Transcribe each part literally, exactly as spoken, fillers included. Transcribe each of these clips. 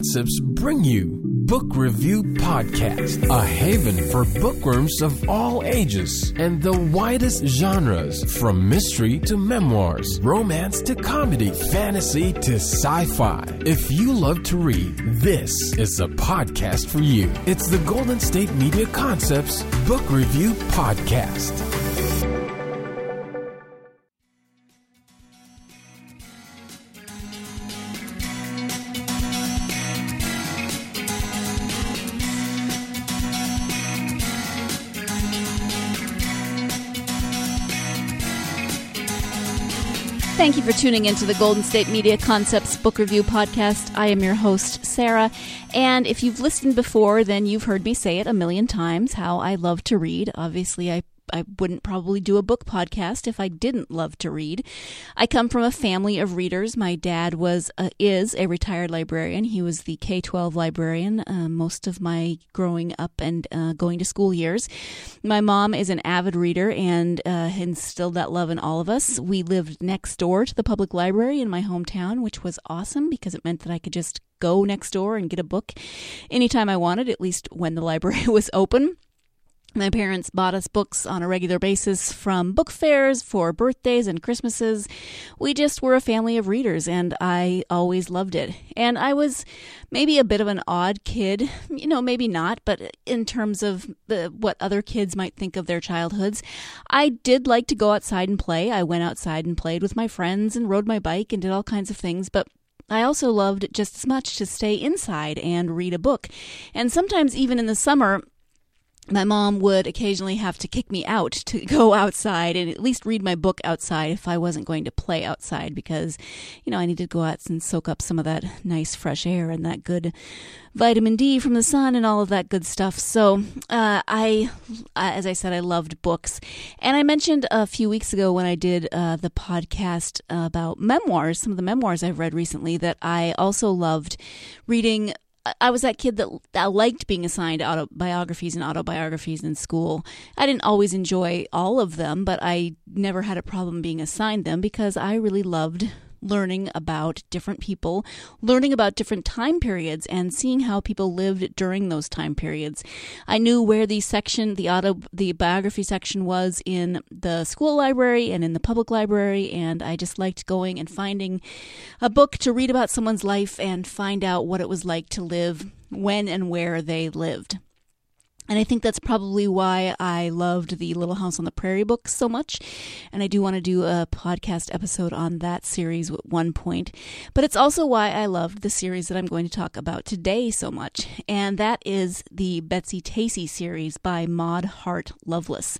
Concepts bring you Book Review Podcast, a haven for bookworms of all ages and the widest genres, from mystery to memoirs, romance to comedy, fantasy to sci-fi. If you love to read, this is a podcast for you. It's the Golden State Media Concepts Book Review Podcast. Thank you for tuning into the Golden State Media Concepts Book Review Podcast. I am your host, Sarah, and if you've listened before, then you've heard me say it a million times, how I love to read. Obviously, I I wouldn't probably do a book podcast if I didn't love to read. I come from a family of readers. My dad was uh, is a retired librarian. He was the K twelve librarian uh, most of my growing up and uh, going to school years. My mom is an avid reader and uh, instilled that love in all of us. We lived next door to the public library in my hometown, which was awesome because it meant that I could just go next door and get a book anytime I wanted, at least when the library was open. My parents bought us books on a regular basis from book fairs for birthdays and Christmases. We just were a family of readers, and I always loved it. And I was maybe a bit of an odd kid, you know, maybe not, but in terms of the, what other kids might think of their childhoods. I did like to go outside and play. I went outside and played with my friends and rode my bike and did all kinds of things, but I also loved just as much to stay inside and read a book. And sometimes even in the summer, my mom would occasionally have to kick me out to go outside and at least read my book outside if I wasn't going to play outside because, you know, I needed to go out and soak up some of that nice fresh air and that good vitamin D from the sun and all of that good stuff. So uh, I, as I said, I loved books. And I mentioned a few weeks ago when I did uh, the podcast about memoirs, some of the memoirs I've read recently, that I also loved reading. I was that kid that, that liked being assigned autobiographies and autobiographies in school. I didn't always enjoy all of them, but I never had a problem being assigned them because I really loved learning about different people, learning about different time periods, and seeing how people lived during those time periods. I knew where the section, the auto, the biography section was in the school library and in the public library, and I just liked going and finding a book to read about someone's life and find out what it was like to live when and where they lived. And I think that's probably why I loved the Little House on the Prairie books so much. And I do want to do a podcast episode on that series at one point. But it's also why I loved the series that I'm going to talk about today so much. And that is the Betsy Tacy series by Maud Hart Loveless.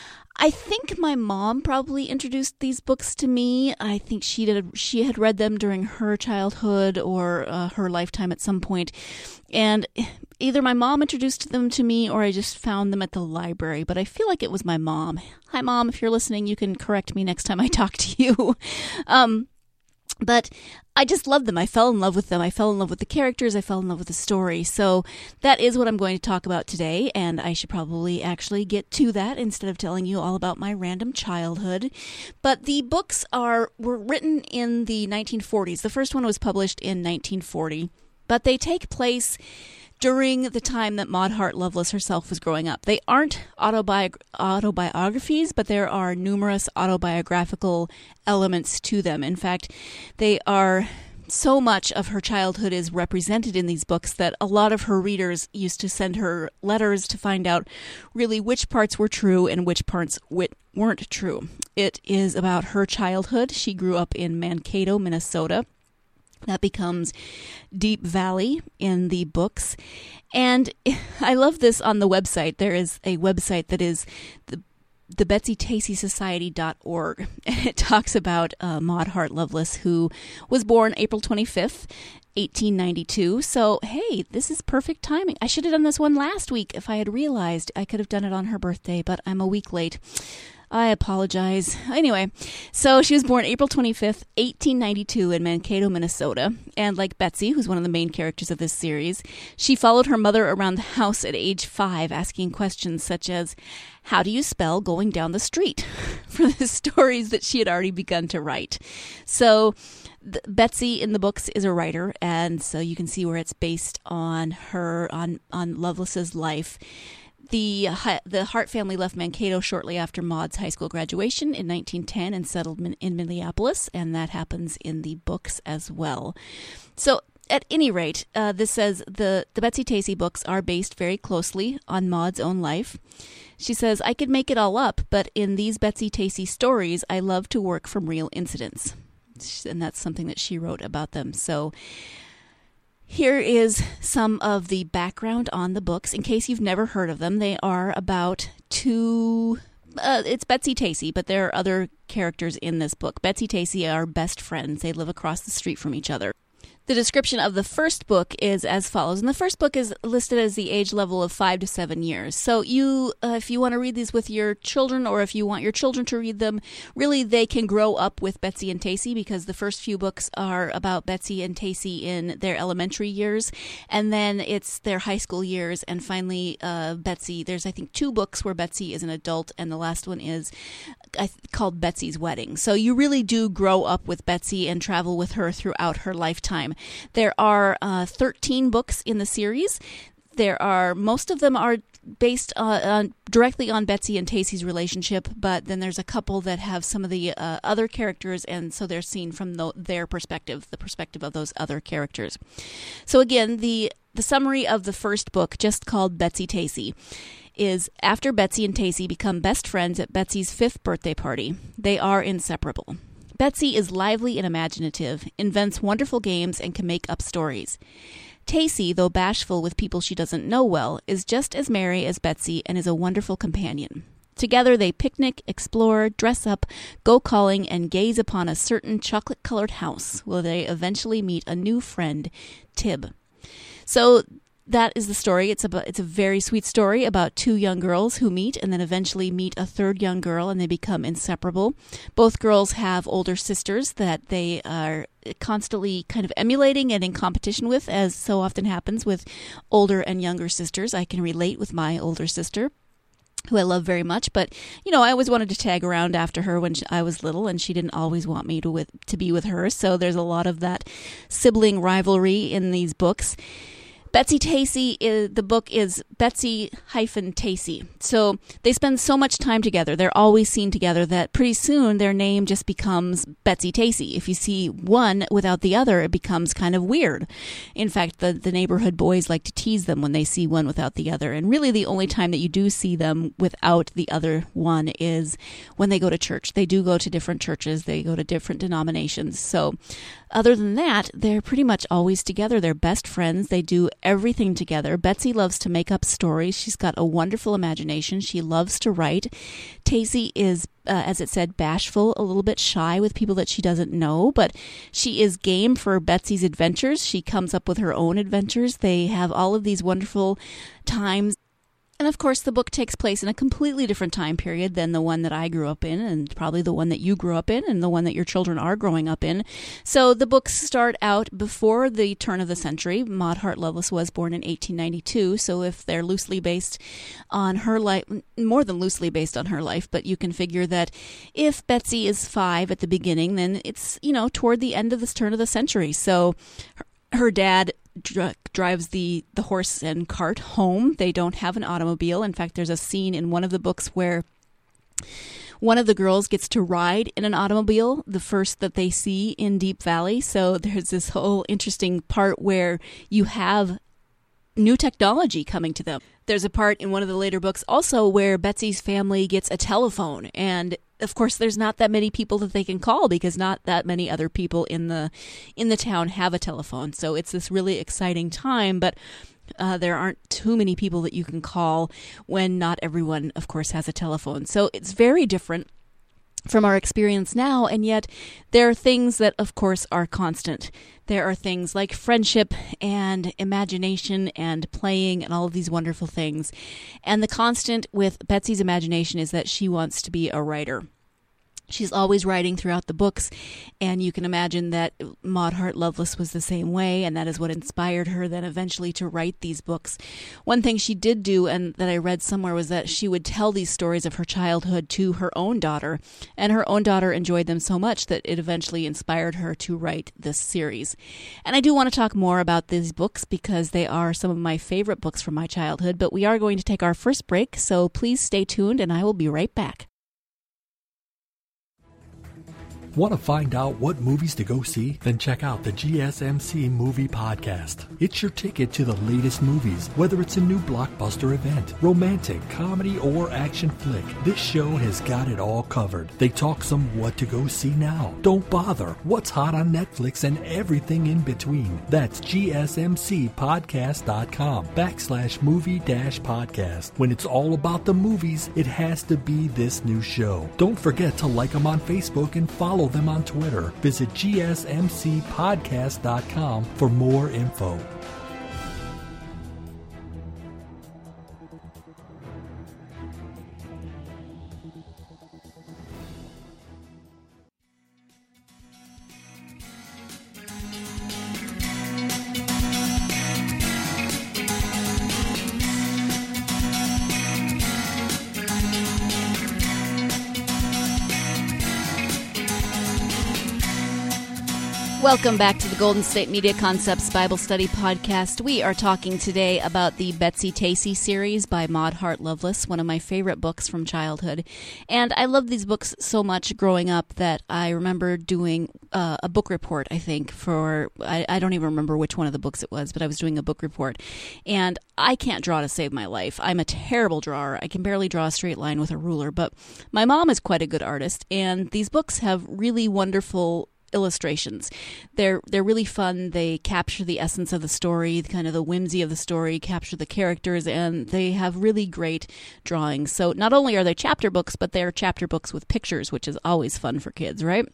I think my mom probably introduced these books to me. I think she did. She had read them during her childhood or uh, her lifetime at some point. And either my mom introduced them to me or I just found them at the library. But I feel like it was my mom. Hi, Mom. If you're listening, you can correct me next time I talk to you. um, But I just loved them. I fell in love with them. I fell in love with the characters. I fell in love with the story. So that is what I'm going to talk about today, and I should probably actually get to that instead of telling you all about my random childhood. But the books are were written in the nineteen forties. The first one was published in nineteen forty, but they take place during the time that Maud Hart Loveless herself was growing up. They aren't autobi- autobiographies, but there are numerous autobiographical elements to them. In fact, they are so much of her childhood is represented in these books that a lot of her readers used to send her letters to find out really which parts were true and which parts weren't true. It is about her childhood. She grew up in Mankato, Minnesota. That becomes Deep Valley in the books. And I love this on the website. There is a website that is the the Betsy Tacy Society dot org. And it talks about uh, Maud Hart Loveless, who was born April twenty-fifth, eighteen ninety-two. So, hey, this is perfect timing. I should have done this one last week if I had realized I could have done it on her birthday, but I'm a week late. I apologize. Anyway, so she was born April twenty-fifth, eighteen ninety-two in Mankato, Minnesota. And like Betsy, who's one of the main characters of this series, she followed her mother around the house at age five, asking questions such as, how do you spell going down the street? For the stories that she had already begun to write. So the, Betsy in the books is a writer, and so you can see where it's based on her, on, on Lovelace's life. The the Hart family left Mankato shortly after Maud's high school graduation in nineteen ten and settled in Minneapolis, and that happens in the books as well. So at any rate, uh, this says the, the Betsy Tacy books are based very closely on Maud's own life. She says, I could make it all up, but in these Betsy Tacy stories, I love to work from real incidents. And that's something that she wrote about them. So here is some of the background on the books. In case you've never heard of them, they are about two... Uh, it's Betsy Tacy, but there are other characters in this book. Betsy Tacy are best friends. They live across the street from each other. The description of the first book is as follows, and the first book is listed as the age level of five to seven years. So you, uh, if you want to read these with your children, or if you want your children to read them, really they can grow up with Betsy and Tacy, because the first few books are about Betsy and Tacy in their elementary years, and then it's their high school years, and finally uh, Betsy, there's I think two books where Betsy is an adult, and the last one is uh, called Betsy's Wedding. So you really do grow up with Betsy and travel with her throughout her lifetime. There are uh, thirteen books in the series. There are, most of them are based uh, uh, directly on Betsy and Tacy's relationship, but then there's a couple that have some of the uh, other characters, and so they're seen from the, their perspective, the perspective of those other characters. So again, the the summary of the first book, just called Betsy Tacy, is after Betsy and Tacy become best friends at Betsy's fifth birthday party, they are inseparable. Betsy is lively and imaginative, invents wonderful games, and can make up stories. Tacy, though bashful with people she doesn't know well, is just as merry as Betsy and is a wonderful companion. Together they picnic, explore, dress up, go calling, and gaze upon a certain chocolate-colored house, where they eventually meet a new friend, Tib. So that is the story. It's about, it's a very sweet story about two young girls who meet and then eventually meet a third young girl, and they become inseparable. Both girls have older sisters that they are constantly kind of emulating and in competition with, as so often happens with older and younger sisters. I can relate with my older sister, who I love very much, but, you know, I always wanted to tag around after her when she, I was little, and she didn't always want me to with to be with her, so there's a lot of that sibling rivalry in these books. Betsy Tacy, is, the book is Betsy hyphen Tacy. So they spend so much time together. They're always seen together that pretty soon their name just becomes Betsy Tacy. If you see one without the other, it becomes kind of weird. In fact, the, the neighborhood boys like to tease them when they see one without the other. And really the only time that you do see them without the other one is when they go to church. They do go to different churches. They go to different denominations. So other than that, they're pretty much always together. They're best friends. They do everything together. Betsy loves to make up stories. She's got a wonderful imagination. She loves to write. Tacy is, uh, as it said, bashful, a little bit shy with people that she doesn't know, but she is game for Betsy's adventures. She comes up with her own adventures. They have all of these wonderful times. And of course, the book takes place in a completely different time period than the one that I grew up in, and probably the one that you grew up in, and the one that your children are growing up in. So the books start out before the turn of the century. Maud Hart Lovelace was born in eighteen ninety-two, so if they're loosely based on her life, more than loosely based on her life, but you can figure that if Betsy is five at the beginning, then it's, you know, toward the end of this turn of the century. So her, her dad Dr- drives the, the horse and cart home. They don't have an automobile. In fact, there's a scene in one of the books where one of the girls gets to ride in an automobile, the first that they see in Deep Valley. So there's this whole interesting part where you have new technology coming to them. There's a part in one of the later books also where Betsy's family gets a telephone, and of course there's not that many people that they can call because not that many other people in the in the town have a telephone. So it's this really exciting time, but uh, there aren't too many people that you can call when not everyone, of course, has a telephone. So it's very different from our experience now, and yet there are things that, of course, are constant. There are things like friendship and imagination and playing and all of these wonderful things. And the constant with Betsy's imagination is that she wants to be a writer. She's always writing throughout the books, and you can imagine that Maud Hart Loveless was the same way, and that is what inspired her then eventually to write these books. One thing she did do, and that I read somewhere, was that she would tell these stories of her childhood to her own daughter, and her own daughter enjoyed them so much that it eventually inspired her to write this series. And I do want to talk more about these books because they are some of my favorite books from my childhood, but we are going to take our first break, so please stay tuned, and I will be right back. Want to find out what movies to go see? Then check out the G S M C Movie Podcast. It's your ticket to the latest movies, whether it's a new blockbuster event, romantic, comedy, or action flick. This show has got it all covered. They talk some what to go see now, don't bother, what's hot on Netflix, and everything in between. That's gsmcpodcast.com backslash movie dash podcast. When it's all about the movies, it has to be this new show. Don't forget to like them on Facebook and follow them on Twitter. Visit g s m c podcast dot com for more info. Welcome back to the Golden State Media Concepts Bible Study Podcast. We are talking today about the Betsy Tacy series by Maud Hart Loveless, one of my favorite books from childhood. And I loved these books so much growing up that I remember doing uh, a book report, I think, for, I, I don't even remember which one of the books it was, but I was doing a book report. And I can't draw to save my life. I'm a terrible drawer. I can barely draw a straight line with a ruler, but my mom is quite a good artist, and these books have really wonderful illustrations. They're they're really fun. They capture the essence of the story, kind of the whimsy of the story, capture the characters, and they have really great drawings. So not only are they chapter books, but they're chapter books with pictures, which is always fun for kids, right?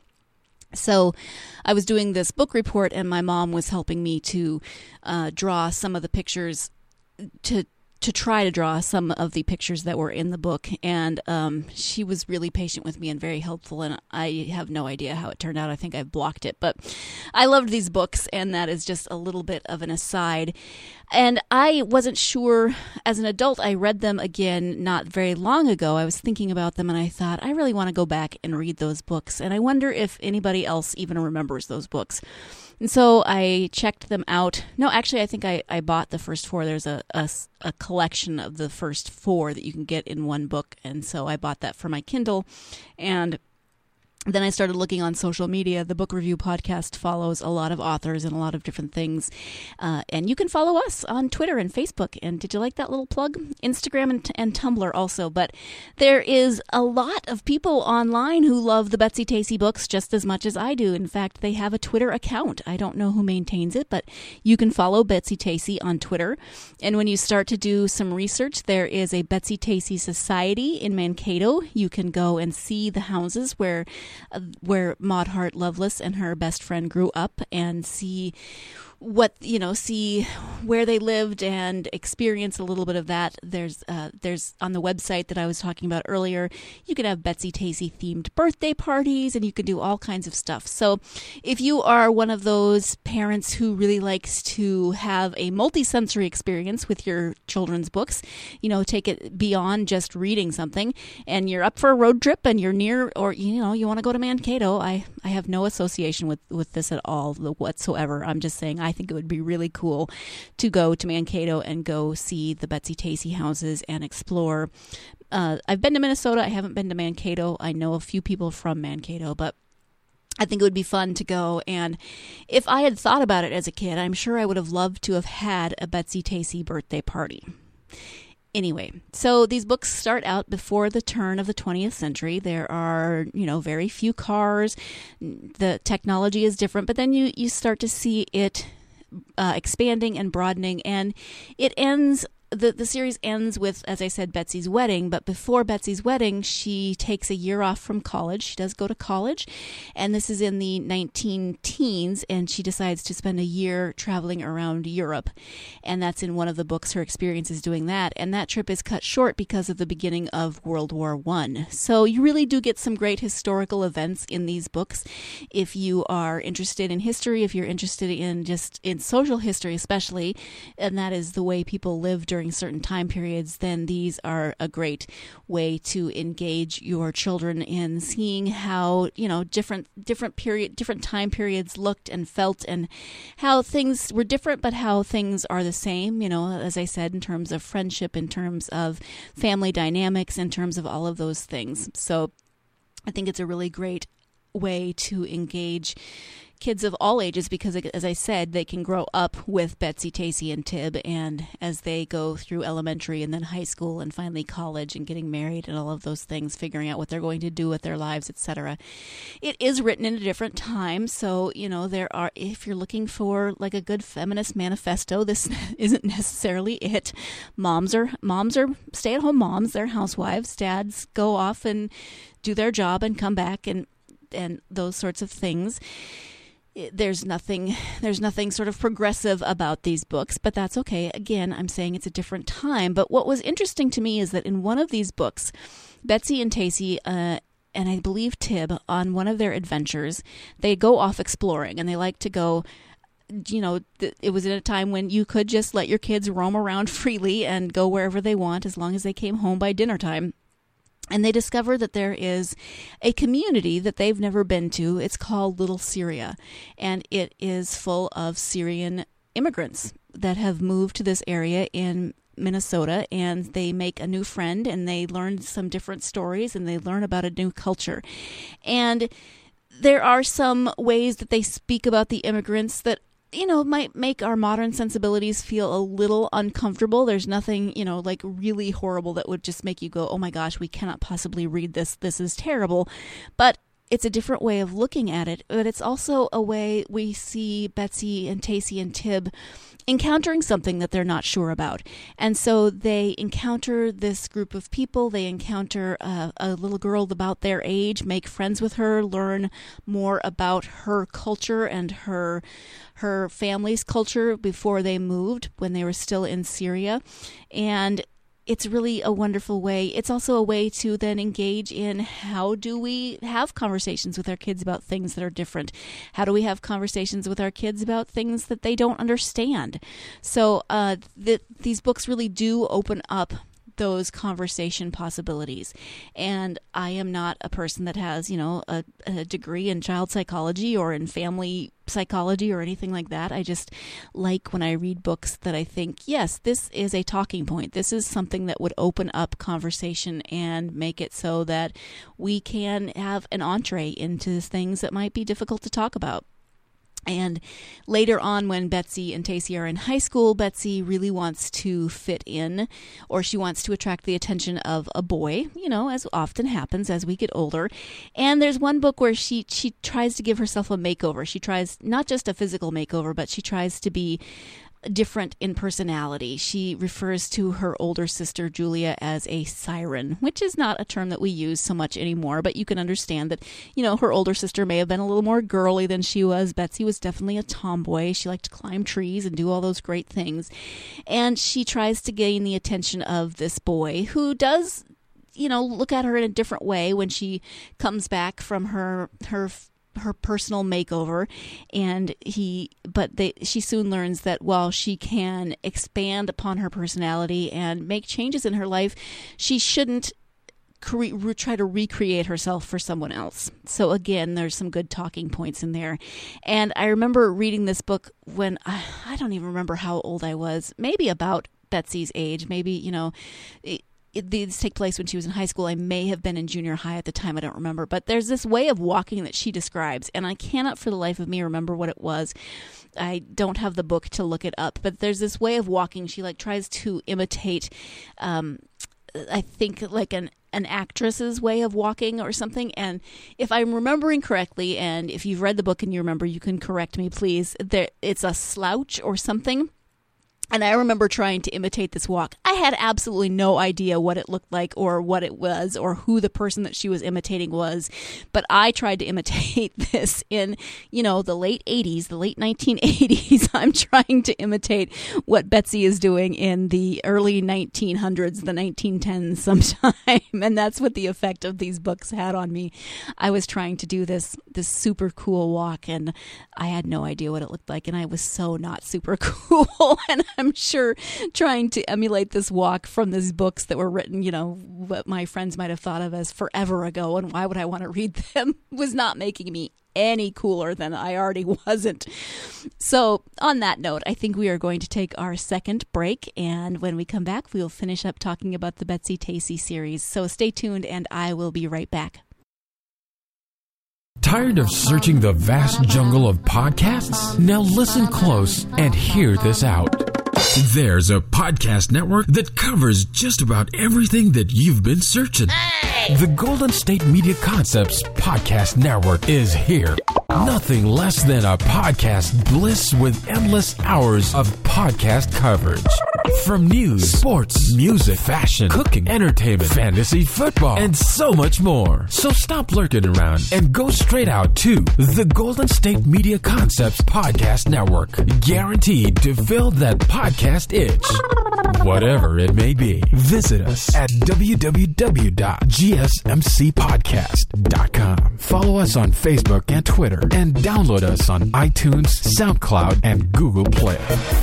So I was doing this book report, and my mom was helping me to uh, draw some of the pictures to to try to draw some of the pictures that were in the book. And um, she was really patient with me and very helpful. And I have no idea how it turned out. I think I've blocked it. But I loved these books, and that is just a little bit of an aside. And I wasn't sure, as an adult, I read them again not very long ago. I was thinking about them, and I thought, I really want to go back and read those books. And I wonder if anybody else even remembers those books. And so I checked them out. No, actually, I think I, I bought the first four. There's a, a, a collection of the first four that you can get in one book. And so I bought that for my Kindle. And then I started looking on social media. The Book Review Podcast follows a lot of authors and a lot of different things. Uh, and you can follow us on Twitter and Facebook. And did you like that little plug? Instagram and, and Tumblr also. But there is a lot of people online who love the Betsy Tacy books just as much as I do. In fact, they have a Twitter account. I don't know who maintains it, but you can follow Betsy Tacy on Twitter. And when you start to do some research, there is a Betsy Tacy Society in Mankato. You can go and see the houses where Uh, where Maud Hart Loveless and her best friend grew up, and see what, you know, see where they lived and experience a little bit of that. There's, uh, there's on the website that I was talking about earlier, you can have Betsy Tacy themed birthday parties, and you can do all kinds of stuff. So if you are one of those parents who really likes to have a multi-sensory experience with your children's books, you know, take it beyond just reading something, and you're up for a road trip and you're near, or, you know, you want to go to Mankato, I, I have no association with, with this at all whatsoever. I'm just saying I think it would be really cool to go to Mankato and go see the Betsy Tacy houses and explore. Uh, I've been to Minnesota. I haven't been to Mankato. I know a few people from Mankato, but I think it would be fun to go. And if I had thought about it as a kid, I'm sure I would have loved to have had a Betsy Tacy birthday party. Anyway, so these books start out before the turn of the twentieth century. There are, you know, very few cars. The technology is different, but then you, you start to see it uh, expanding and broadening, and it ends the, the series ends with, as I said, Betsy's wedding. But before Betsy's wedding, she takes a year off from college. She does go to college. And this is in the nineteen teens. And she decides to spend a year traveling around Europe. And that's in one of the books, her experiences doing that. And that trip is cut short because of the beginning of World War One. So you really do get some great historical events in these books. If you are interested in history, if you're interested in just in social history especially, and that is the way people live during during certain time periods, then these are a great way to engage your children in seeing how, you know, different different period different time periods looked and felt, and how things were different but how things are the same, you know, as I said, in terms of friendship, in terms of family dynamics, in terms of all of those things. So I think it's a really great way to engage kids of all ages, because, as I said, they can grow up with Betsy, Tacy, and Tib, and as they go through elementary and then high school and finally college and getting married and all of those things, figuring out what they're going to do with their lives, et cetera. It is written in a different time, so, you know, there are, if you're looking for like a good feminist manifesto, this isn't necessarily it. Moms are moms are stay-at-home moms, they're housewives. Dads go off and do their job and come back and and those sorts of things. There's nothing there's nothing sort of progressive about these books, but that's okay. Again, I'm saying it's a different time. But what was interesting to me is that in one of these books, Betsy and Tacy, uh, and I believe Tib, on one of their adventures, they go off exploring, and they like to go, you know, it was in a time when you could just let your kids roam around freely and go wherever they want as long as they came home by dinner time. And they discover that there is a community that they've never been to. It's called Little Syria, and it is full of Syrian immigrants that have moved to this area in Minnesota, and they make a new friend, and they learn some different stories, and they learn about a new culture. And there are some ways that they speak about the immigrants that, you know, might make our modern sensibilities feel a little uncomfortable. There's nothing, you know, like really horrible that would just make you go, oh my gosh, we cannot possibly read this. This is terrible. But it's a different way of looking at it. But it's also a way we see Betsy and Tacy and Tib encountering something that they're not sure about. And so they encounter this group of people. They encounter a, a little girl about their age, make friends with her, learn more about her culture and her her family's culture before they moved, when they were still in Syria. And it's really a wonderful way. It's also a way to then engage in how do we have conversations with our kids about things that are different? How do we have conversations with our kids about things that they don't understand? So uh, th- these books really do open up those conversation possibilities. And I am not a person that has, you know, a, a degree in child psychology or in family psychology or anything like that. I just like when I read books that I think, yes, this is a talking point. This is something that would open up conversation and make it so that we can have an entree into things that might be difficult to talk about. And later on, when Betsy and Tacy are in high school, Betsy really wants to fit in, or she wants to attract the attention of a boy, you know, as often happens as we get older. And there's one book where she, she tries to give herself a makeover. She tries not just a physical makeover, but she tries to be different in personality. She refers to her older sister Julia as a siren, which is not a term that we use so much anymore, but you can understand that, you know, her older sister may have been a little more girly than she was. Betsy was definitely a tomboy. She liked to climb trees and do all those great things. And she tries to gain the attention of this boy who does, you know, look at her in a different way when she comes back from her her her personal makeover, and he but they she soon learns that while she can expand upon her personality and make changes in her life, she shouldn't cre- re- try to recreate herself for someone else. So again, there's some good talking points in there. And I remember reading this book when I, I don't even remember how old I was, maybe about Betsy's age, maybe, you know, it, It, these take place when she was in high school. I may have been in junior high at the time. I don't remember. But there's this way of walking that she describes, and I cannot for the life of me remember what it was. I don't have the book to look it up. But there's this way of walking. She like tries to imitate, um, I think, like an an actress's way of walking or something. And if I'm remembering correctly, and if you've read the book and you remember, you can correct me, please. There, it's a slouch or something. And I remember trying to imitate this walk. I had absolutely no idea what it looked like or what it was or who the person that she was imitating was. But I tried to imitate this in, you know, the late eighties, the late nineteen eighties. I'm trying to imitate what Betsy is doing in the early nineteen hundreds, the nineteen tens sometime. And that's what the effect of these books had on me. I was trying to do this, this super cool walk, and I had no idea what it looked like. And I was so not super cool. And I'm sure trying to emulate this walk from these books that were written, you know, what my friends might have thought of as forever ago, and why would I want to read them, was not making me any cooler than I already wasn't. So on that note, I think we are going to take our second break, and when we come back, we will finish up talking about the Betsy Tacy series. So stay tuned, and I will be right back. Tired of searching the vast jungle of podcasts? Now listen close and hear this out. There's a podcast network that covers just about everything that you've been searching. Hey! The Golden State Media Concepts Podcast Network is here. Nothing less than a podcast bliss with endless hours of podcast coverage. From news, sports, music, fashion, cooking, entertainment, fantasy, football, and so much more. So stop lurking around and go straight out to the Golden State Media Concepts Podcast Network. Guaranteed to fill that podcast itch. Whatever it may be. Visit us at w w w dot g s m c podcast dot com. Follow us on Facebook and Twitter, and download us on iTunes, SoundCloud, and Google Play.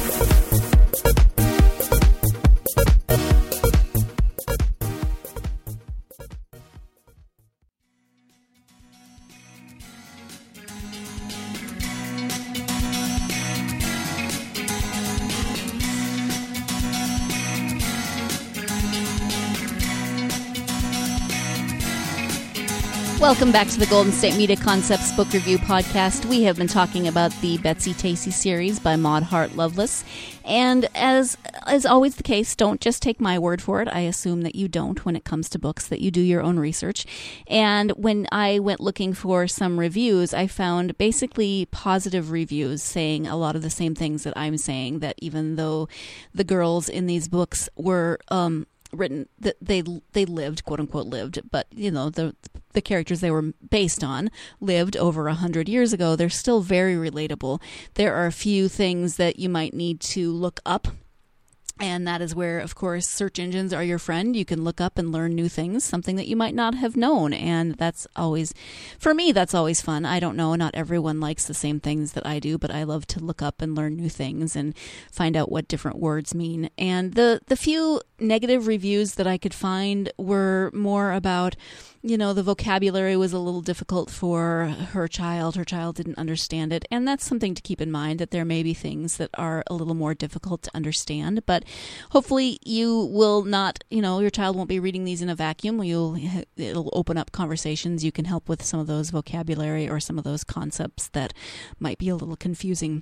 Welcome back to the Golden State Media Concepts Book Review Podcast. We have been talking about the Betsy Tacy series by Maud Hart Loveless. And as is always the case, don't just take my word for it. I assume that you don't when it comes to books, that you do your own research. And when I went looking for some reviews, I found basically positive reviews saying a lot of the same things that I'm saying, that even though the girls in these books were um, written, that they they lived, quote unquote lived, but you know, the the characters they were based on lived over a hundred years ago, they're still very relatable. There are a few things that you might need to look up, and that is where, of course, search engines are your friend. You can look up and learn new things, something that you might not have known. And that's always, for me, that's always fun. I don't know, not everyone likes the same things that I do, but I love to look up and learn new things and find out what different words mean. And the, the few negative reviews that I could find were more about, you know, the vocabulary was a little difficult for her child. Her child didn't understand it. And that's something to keep in mind, that there may be things that are a little more difficult to understand. But hopefully you will not, you know, your child won't be reading these in a vacuum. You'll, it'll open up conversations. You can help with some of those vocabulary or some of those concepts that might be a little confusing.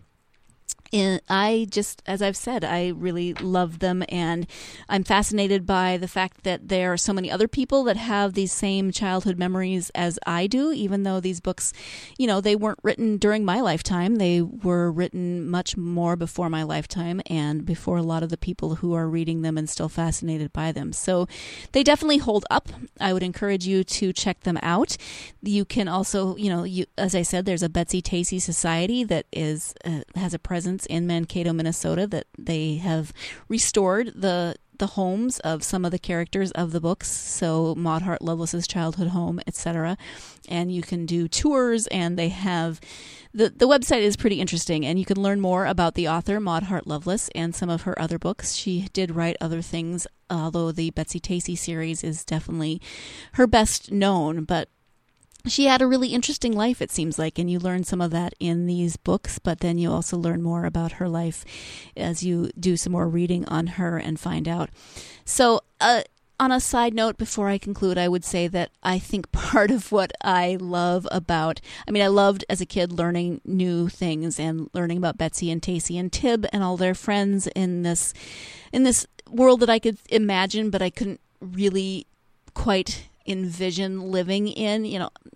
And I just, as I've said, I really love them, and I'm fascinated by the fact that there are so many other people that have these same childhood memories as I do, even though these books, you know, they weren't written during my lifetime. They were written much more before my lifetime and before a lot of the people who are reading them and still fascinated by them. So they definitely hold up. I would encourage you to check them out. You can also, you know, you, as I said, there's a Betsy Tacy Society that is uh, has a presence in Mankato, Minnesota, that they have restored the the homes of some of the characters of the books, so Maud Hart Loveless's childhood home, et cetera. And you can do tours, and they have the the website is pretty interesting, and you can learn more about the author Maud Hart Loveless and some of her other books. She did write other things, although the Betsy Tacy series is definitely her best known, but she had a really interesting life, it seems like, and you learn some of that in these books, but then you also learn more about her life as you do some more reading on her and find out. So, uh, on a side note, before I conclude, I would say that I think part of what I love about, I mean, I loved as a kid learning new things and learning about Betsy and Tacy and Tib and all their friends in this, in this world that I could imagine, but I couldn't really quite envision living in. You know,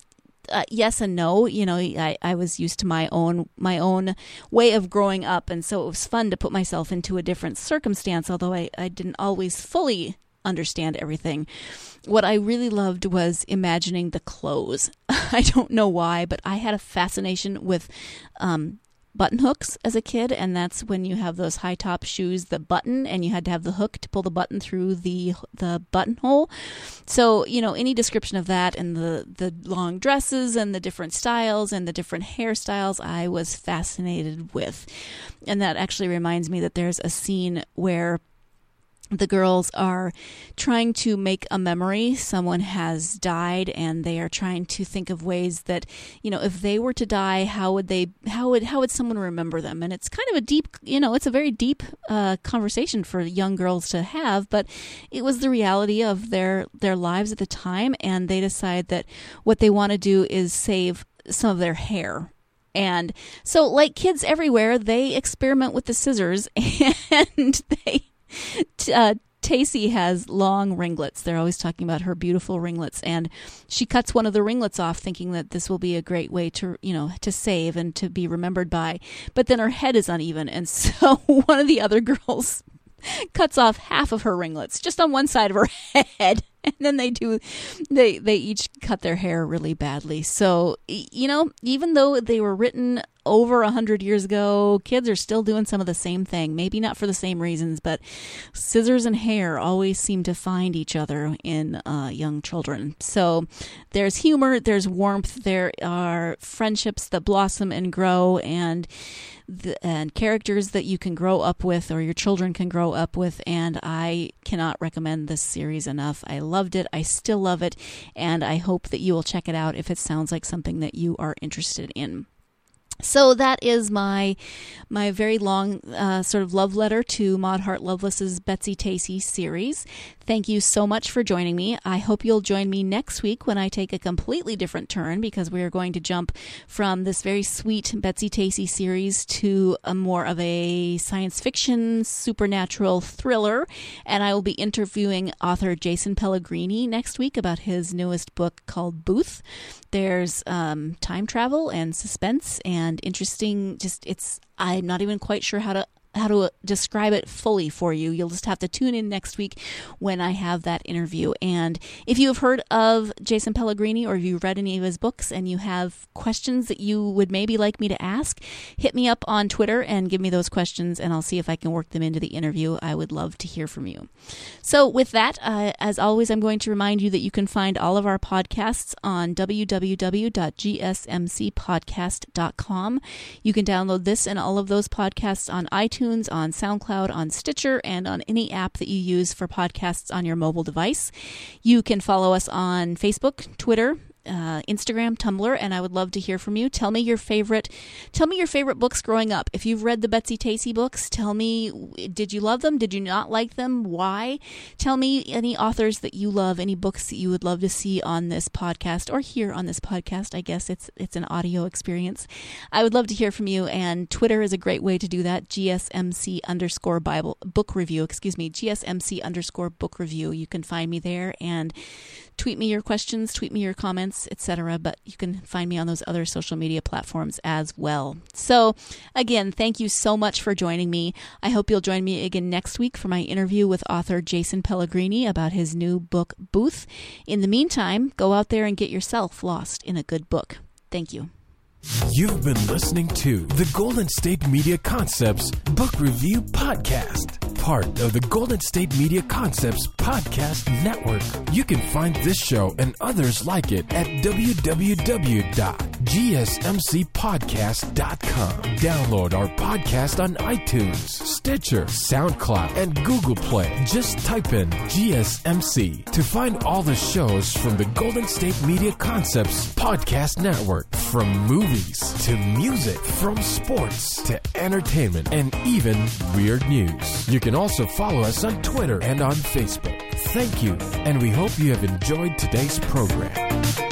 uh, yes and no. You know, I, I was used to my own my own way of growing up, and so it was fun to put myself into a different circumstance, although I, I didn't always fully understand everything. What I really loved was imagining the clothes. I don't know why, but I had a fascination with um, button hooks as a kid, and that's when you have those high top shoes that button, and you had to have the hook to pull the button through the the buttonhole. So, you know, any description of that and the the long dresses and the different styles and the different hairstyles, I was fascinated with. And that actually reminds me that there's a scene where the girls are trying to make a memory. Someone has died, and they are trying to think of ways that, you know, if they were to die, how would they, how would, how would someone remember them? And it's kind of a deep, you know, it's a very deep uh, conversation for young girls to have, but it was the reality of their, their lives at the time. And they decide that what they want to do is save some of their hair. And so, like kids everywhere, they experiment with the scissors, and they, Uh, Tacy has long ringlets. They're always talking about her beautiful ringlets, and she cuts one of the ringlets off, thinking that this will be a great way to, you know, to save and to be remembered by. But then her head is uneven, and so one of the other girls cuts off half of her ringlets, just on one side of her head. And then they do, they they each cut their hair really badly. So, you know, even though they were written over a hundred years ago, kids are still doing some of the same thing. Maybe not for the same reasons, but scissors and hair always seem to find each other in uh, young children. So there's humor, there's warmth, there are friendships that blossom and grow, and the, and characters that you can grow up with, or your children can grow up with. And I cannot recommend this series enough. I loved it. I still love it. And I hope that you will check it out if it sounds like something that you are interested in. So that is my my very long uh, sort of love letter to Maud Hart Lovelace's Betsy Tacy series. Thank you so much for joining me. I hope you'll join me next week when I take a completely different turn, because we are going to jump from this very sweet Betsy Tacy series to a more of a science fiction, supernatural thriller. And I will be interviewing author Jason Pellegrini next week about his newest book called Booth. There's um, time travel and suspense and interesting, just it's, I'm not even quite sure how to how to describe it fully for you. You'll just have to tune in next week when I have that interview. And if you have heard of Jason Pellegrini, or if you've read any of his books and you have questions that you would maybe like me to ask, hit me up on Twitter and give me those questions, and I'll see if I can work them into the interview. I would love to hear from you. So with that, uh, as always, I'm going to remind you that you can find all of our podcasts on w w w dot g s m c podcast dot com. You can download this and all of those podcasts on iTunes, on SoundCloud, on Stitcher, and on any app that you use for podcasts on your mobile device. You can follow us on Facebook, Twitter, Uh, Instagram, Tumblr, and I would love to hear from you. Tell me your favorite, tell me your favorite books growing up. If you've read the Betsy Tacy books, tell me, did you love them? Did you not like them? Why? Tell me any authors that you love, any books that you would love to see on this podcast, or hear on this podcast. I guess it's it's an audio experience. I would love to hear from you, and Twitter is a great way to do that. G S M C underscore Bible book review, excuse me, G S M C underscore book review. You can find me there and tweet me your questions, tweet me your comments, et cetera. But you can find me on those other social media platforms as well. So again, thank you so much for joining me. I hope you'll join me again next week for my interview with author Jason Pellegrini about his new book, Booth. In the meantime, go out there and get yourself lost in a good book. Thank you. You've been listening to the Golden State Media Concepts Book Review Podcast, part of the Golden State Media Concepts Podcast Network. You can find this show and others like it at w w w dot g s m c podcast dot com. Download our podcast on iTunes, Stitcher, SoundCloud, and Google Play. Just type in G S M C to find all the shows from the Golden State Media Concepts Podcast Network, from movies to music, from sports to entertainment, and even weird news. You can also follow us on Twitter and on Facebook. Thank you, and we hope you have enjoyed today's program.